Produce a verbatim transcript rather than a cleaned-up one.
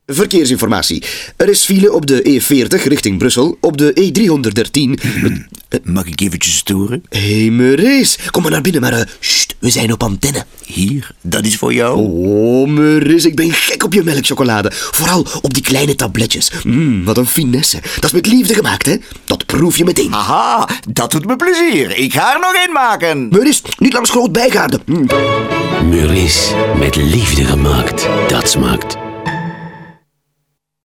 Verkeersinformatie. Er is file op de E veertig richting Brussel, op de E driehonderddertien. Mag ik eventjes storen? Hé, hey, Maurice, kom maar naar binnen, maar uh, sst, we zijn op antenne. Hier, dat is voor jou. Oh, Maurice, ik ben gek op je melkchocolade. Vooral op die kleine tabletjes. Mmm, wat een finesse. Dat is met liefde gemaakt, hè? Dat proef je meteen. Aha, dat doet me plezier. Ik ga er nog één maken. Maurice, niet langs Groot Bijgaarden. Mm. Maurice, met liefde gemaakt. Dat smaakt.